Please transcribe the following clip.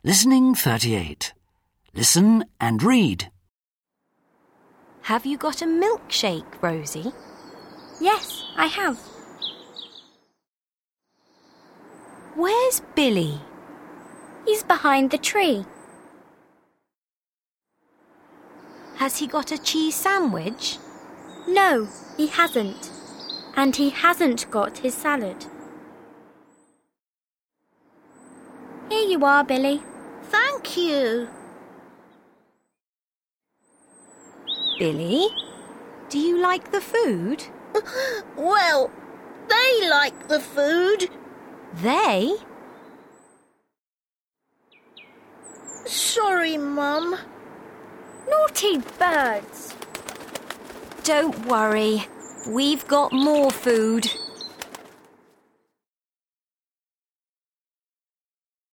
Listening 38. Listen and read. Have you got a milkshake, Rosie? Yes, I have. Where's Billy? He's behind the tree. Has he got a cheese sandwich? No, he hasn't. And he hasn't got his salad. Here you are, Billy. Thank you. Billy, do you like the food? Well, they like the food. They? Sorry, Mum. Naughty birds. Don't worry, we've got more food.